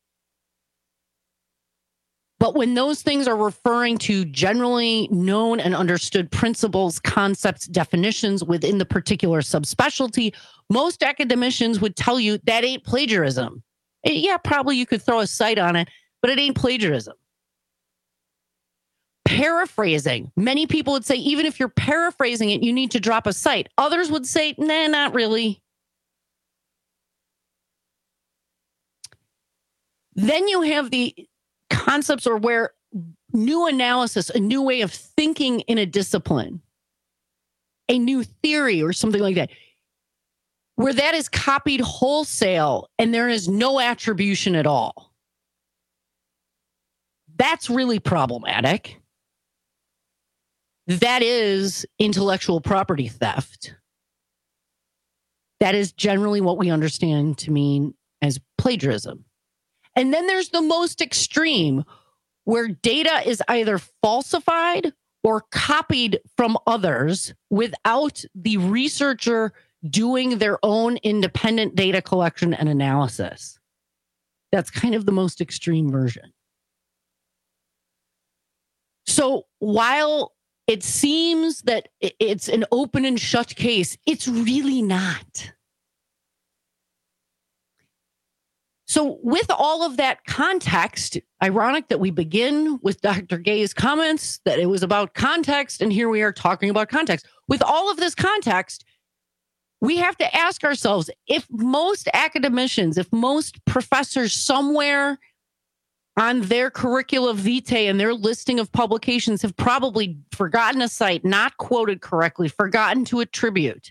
But when those things are referring to generally known and understood principles, concepts, definitions within the particular subspecialty, most academicians would tell you that ain't plagiarism. Yeah, probably you could throw a cite on it, but it ain't plagiarism. Paraphrasing. Many people would say, even if you're paraphrasing it, you need to drop a cite. Others would say, nah, not really. Then you have the concepts or where new analysis, a new way of thinking in a discipline, a new theory or something like that, where that is copied wholesale and there is no attribution at all. That's really problematic. That is intellectual property theft. That is generally what we understand to mean as plagiarism. And then there's the most extreme, where data is either falsified or copied from others without the researcher doing their own independent data collection and analysis. That's kind of the most extreme version. So while it seems that it's an open and shut case, it's really not. So with all of that context, ironic that we begin with Doctor Gay's comments that it was about context, and here we are talking about context. With all of this context, we have to ask ourselves, if most academicians, if most professors somewhere on their curricula vitae and their listing of publications have probably forgotten a cite, not quoted correctly, forgotten to attribute,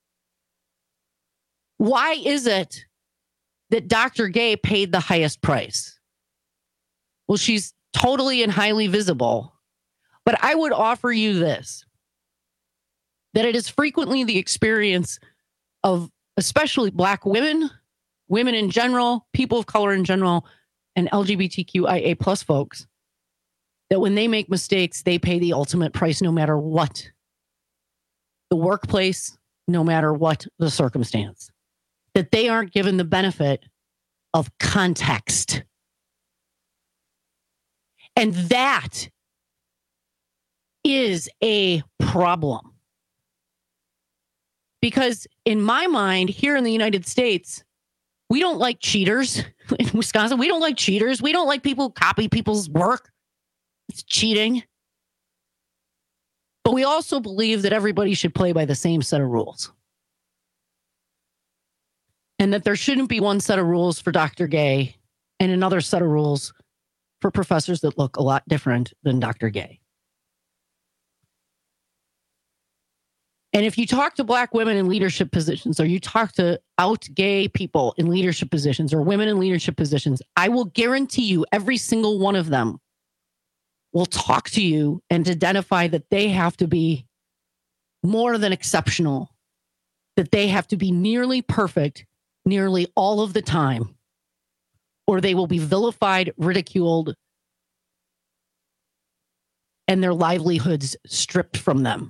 why is it that Doctor Gay paid the highest price? Well, she's totally and highly visible. But I would offer you this, that it is frequently the experience of especially Black women, women in general, people of color in general, and L G B T Q I A plus folks, that when they make mistakes, they pay the ultimate price no matter what the workplace, no matter what the circumstance. That they aren't given the benefit of context. And that is a problem. Because in my mind, here in the United States, we don't like cheaters. In Wisconsin, we don't like cheaters. We don't like people who copy people's work. It's cheating. But we also believe that everybody should play by the same set of rules. And that there shouldn't be one set of rules for Doctor Gay and another set of rules for professors that look a lot different than Doctor Gay. And if you talk to Black women in leadership positions, or you talk to out gay people in leadership positions, or women in leadership positions, I will guarantee you every single one of them will talk to you and identify that they have to be more than exceptional, that they have to be nearly perfect nearly all of the time, or they will be vilified, ridiculed, and their livelihoods stripped from them.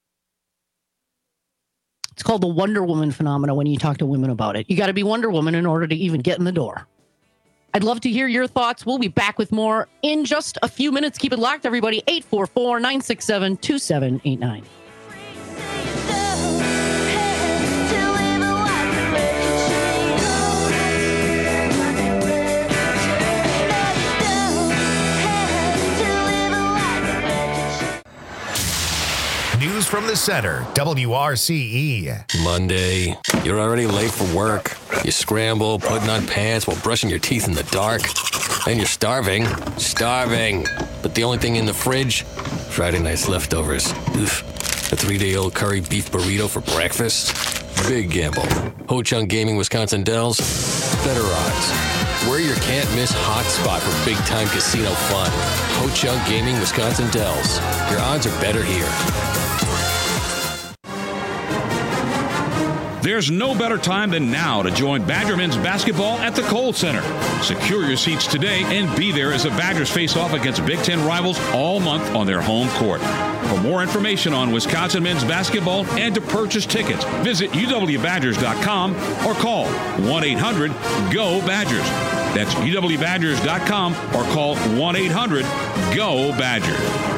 It's called the Wonder Woman phenomenon when you talk to women about it. You got to be Wonder Woman in order to even get in the door. I'd love to hear your thoughts. We'll be back with more in just a few minutes. Keep it locked, everybody. eight four four, nine six seven, two seven eight nine. News from the center, W R C E. Monday, you're already late for work. You scramble, putting on pants while brushing your teeth in the dark. Then you're starving. Starving. But the only thing in the fridge, Friday night's leftovers. Oof. A three-day-old curry beef burrito for breakfast. Big gamble. Ho Chunk Gaming Wisconsin Dells. Better odds. We're your can't-miss hotspot for big-time casino fun. Ho-Chunk Gaming Wisconsin Dells. Your odds are better here. There's no better time than now to join Badger men's basketball at the Kohl Center. Secure your seats today and be there as the Badgers face off against Big Ten rivals all month on their home court. For more information on Wisconsin men's basketball and to purchase tickets, visit U W Badgers dot com or call one eight hundred G O Badgers. That's U W Badgers dot com or call one eight hundred G O Badgers.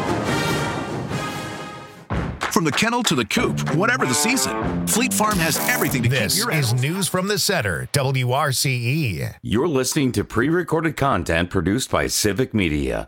From the kennel to the coop, whatever the season, Fleet Farm has everything to this keep your This is animals. News from the Center, W R C E. You're listening to pre-recorded content produced by Civic Media.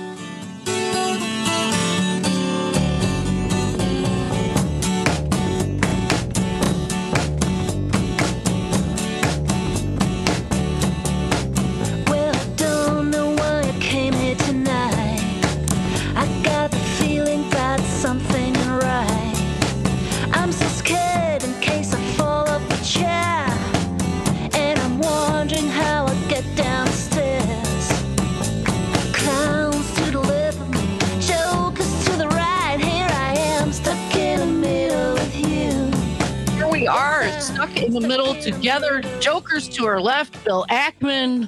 Well, I don't know why I came here tonight. I got the feeling that something ain't right. I'm so scared in case I fall off the chair, and I'm wondering how I get downstairs. Clowns to the left of me, jokers to the right. Here I am, stuck in the middle with you. Here we are, stuck in the middle together. Jokers to our left, Bill Ackman.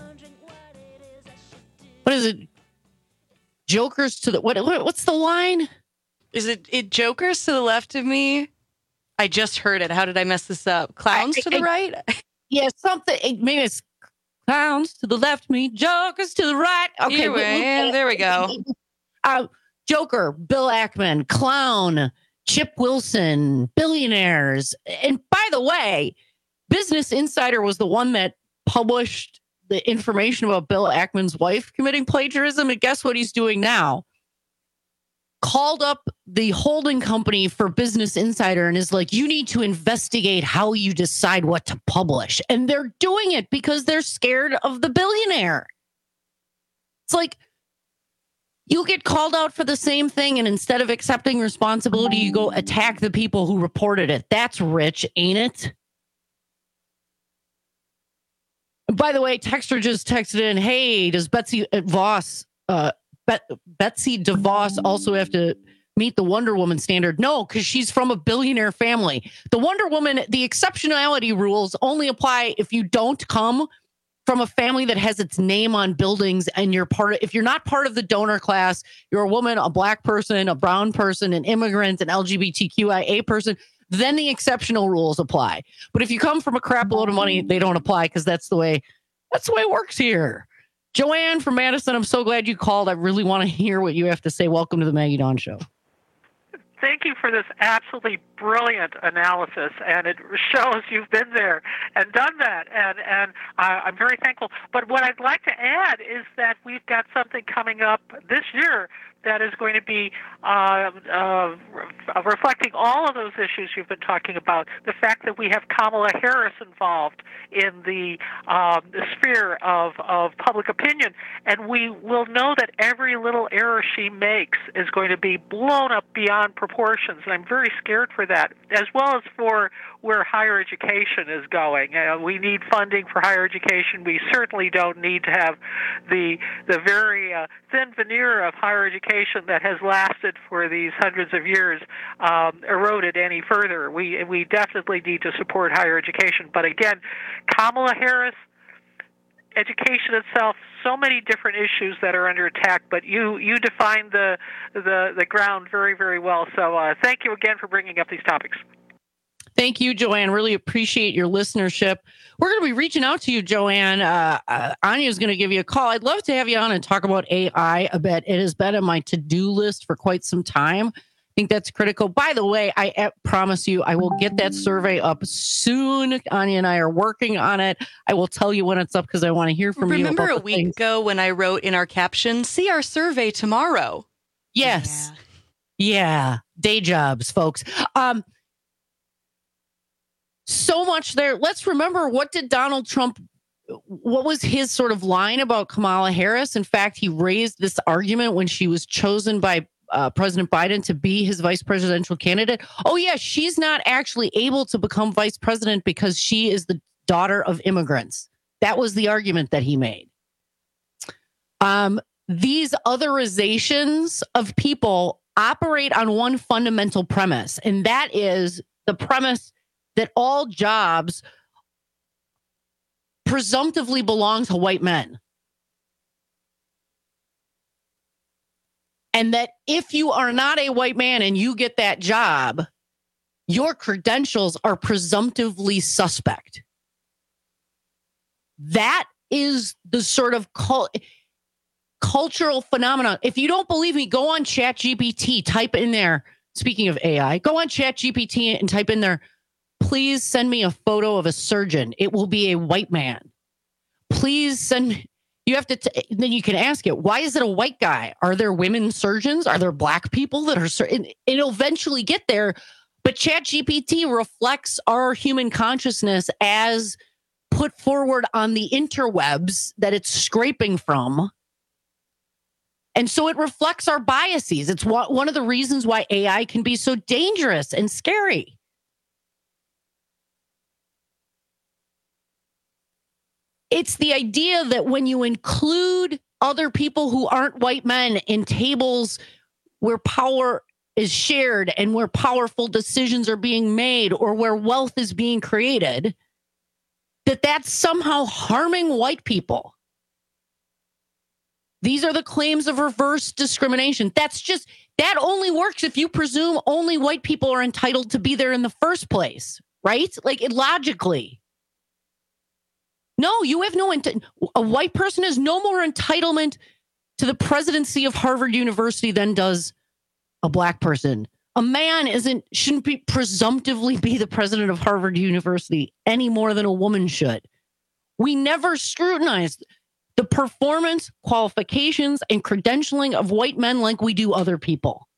What is it? Jokers to the what? what what's the line? Is it it jokers to the left of me? I just heard it. How did I mess this up? Clowns I, to the I, right? Yeah, something. Maybe it's clowns to the left of me, jokers to the right. Okay, Anyway, we'll, there we go. Uh, Joker, Bill Ackman, clown, Chip Wilson, billionaires. And by the way, Business Insider was the one that published the information about Bill Ackman's wife committing plagiarism. And guess what he's doing now? Called up the holding company for Business Insider and is like, you need to investigate how you decide what to publish. And they're doing it because they're scared of the billionaire. It's like, you get called out for the same thing, and instead of accepting responsibility, you go attack the people who reported it. That's rich, ain't it? By the way, Texter just texted in, hey, does Betsy Voss, uh, Bet- Betsy DeVos also have to meet the Wonder Woman standard? No, because she's from a billionaire family. The Wonder Woman, the exceptionality rules only apply if you don't come from a family that has its name on buildings and you're part of, if you're not part of the donor class, you're a woman, a black person, a brown person, an immigrant, an L G B T Q I A person, then the exceptional rules apply. But if you come from a crap load of money, they don't apply because that's the way, that's the way it works here. Joanne from Madison, I'm so glad you called. I really want to hear what you have to say. Welcome to the Maggie Dawn Show. Thank you for this absolutely brilliant analysis, and it shows you've been there and done that, and, and I, I'm very thankful. But what I'd like to add is that we've got something coming up this year that is going to be uh, uh, reflecting all of those issues you've been talking about. The fact that we have Kamala Harris involved in the, um, the sphere of, of public opinion, and we will know that every little error she makes is going to be blown up beyond proportions, and I'm very scared for that, as well as for where higher education is going. Uh, we need funding for higher education. We certainly don't need to have the the very uh, thin veneer of higher education that has lasted for these hundreds of years um, eroded any further. We we definitely need to support higher education. But again, Kamala Harris, education itself, so many different issues that are under attack, but you you defined the the, the ground very, very well. So uh, thank you again for bringing up these topics. Thank you, Joanne. Really appreciate your listenership. We're going to be reaching out to you, Joanne. Uh, uh, Anya is going to give you a call. I'd love to have you on and talk about A I a bit. It has been on my to-do list for quite some time. I think that's critical. By the way, I uh, promise you, I will get that survey up soon. Anya and I are working on it. I will tell you when it's up because I want to hear from Remember you. Remember a week things. ago when I wrote in our caption, see our survey tomorrow? Yes. Yeah. yeah. Day jobs, folks. Um, So much there. Let's remember, what did Donald Trump, what was his sort of line about Kamala Harris? In fact, he raised this argument when she was chosen by uh, President Biden to be his vice presidential candidate. Oh, yeah, she's not actually able to become vice president because she is the daughter of immigrants. That was the argument that he made. Um, these otherizations of people operate on one fundamental premise, and that is the premise that all jobs presumptively belong to white men. And that if you are not a white man and you get that job, your credentials are presumptively suspect. That is the sort of cult, cultural phenomenon. If you don't believe me, go on ChatGPT, type in there, speaking of A I, go on ChatGPT and type in there, please send me a photo of a surgeon. It will be a white man. Please send, you have to, t- then you can ask it, why is it a white guy? Are there women surgeons? Are there black people that are, sur- and it'll eventually get there. But ChatGPT reflects our human consciousness as put forward on the interwebs that it's scraping from. And so it reflects our biases. It's one of the reasons why A I can be so dangerous and scary. It's the idea that when you include other people who aren't white men in tables where power is shared and where powerful decisions are being made or where wealth is being created, that that's somehow harming white people. These are the claims of reverse discrimination. That's just, that only works if you presume only white people are entitled to be there in the first place, right? Like, it, logically. No, you have no, ent- a white person has no more entitlement to the presidency of Harvard University than does a black person. A man isn't, shouldn't be presumptively be the president of Harvard University any more than a woman should. We never scrutinize the performance, qualifications, and credentialing of white men like we do other people.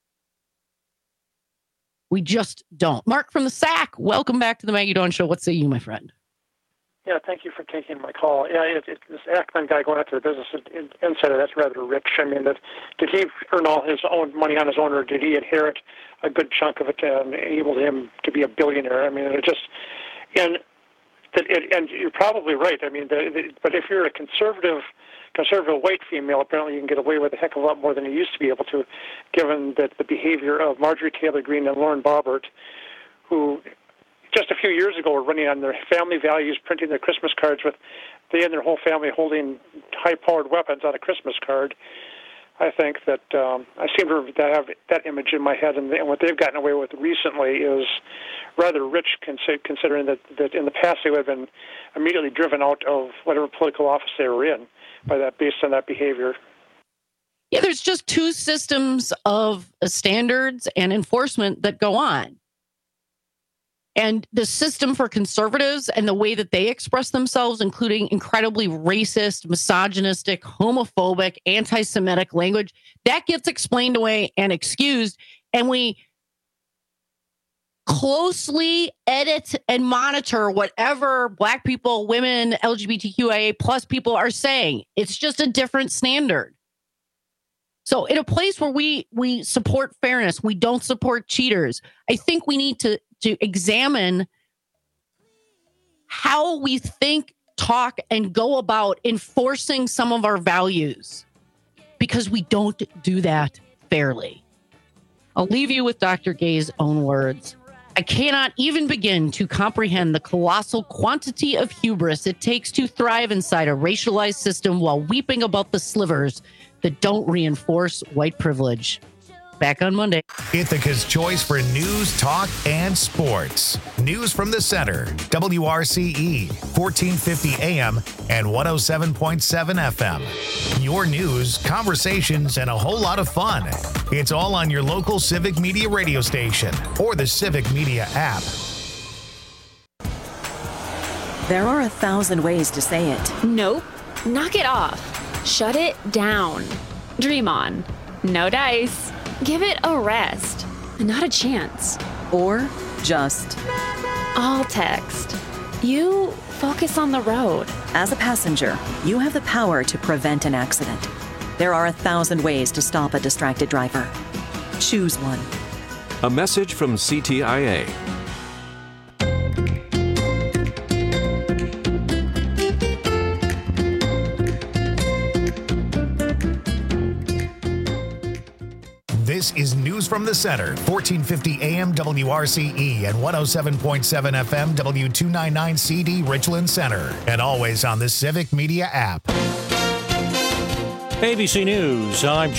We just don't. Mark from the S A C, welcome back to the Maggie Dawn Show. What say you, my friend? Yeah, thank you for taking my call. Yeah, it, it, this Ackman guy going after the Business Insider, that's rather rich. I mean, that did he earn all his own money on his own, or did he inherit a good chunk of it and enable him to be a billionaire? I mean, it just, and that, it, and you're probably right. I mean, the, the, but if you're a conservative, conservative white female, apparently you can get away with a heck of a lot more than you used to be able to, given that the behavior of Marjorie Taylor Greene and Lauren Boebert, who just a few years ago were running on their family values, printing their Christmas cards with they and their whole family holding high-powered weapons on a Christmas card. I think that um, I seem to have that image in my head, and, and what they've gotten away with recently is rather rich, considering that, that in the past they would have been immediately driven out of whatever political office they were in by that, based on that behavior. Yeah, there's just two systems of standards and enforcement that go on. And the system for conservatives and the way that they express themselves, including incredibly racist, misogynistic, homophobic, anti-Semitic language, that gets explained away and excused. And we closely edit and monitor whatever Black people, women, L G B T Q I A plus people are saying. It's just a different standard. So in a place where we we support fairness, we don't support cheaters, I think we need to to examine how we think, talk, and go about enforcing some of our values, because we don't do that fairly. I'll leave you with Doctor Gay's own words. I cannot even begin to comprehend the colossal quantity of hubris it takes to thrive inside a racialized system while weeping about the slivers that don't reinforce white privilege. Back on Monday. Ithaca's choice for news, talk, and sports. News from the center. W R C E, fourteen fifty A M and one oh seven point seven F M. Your news, conversations, and a whole lot of fun. It's all on your local Civic Media radio station or the Civic Media app. There are a thousand ways to say it. Nope. Knock it off. Shut it down. Dream on. No dice. Give it a rest. Not a chance. Or just all text. You focus on the road. As a passenger, you have the power to prevent an accident. There are a thousand ways to stop a distracted driver. Choose one. A message from C T I A. from the center, fourteen fifty A M W R C E and one oh seven point seven F M W two ninety-nine C D Richland Center. And always on the Civic Media app. A B C News, I'm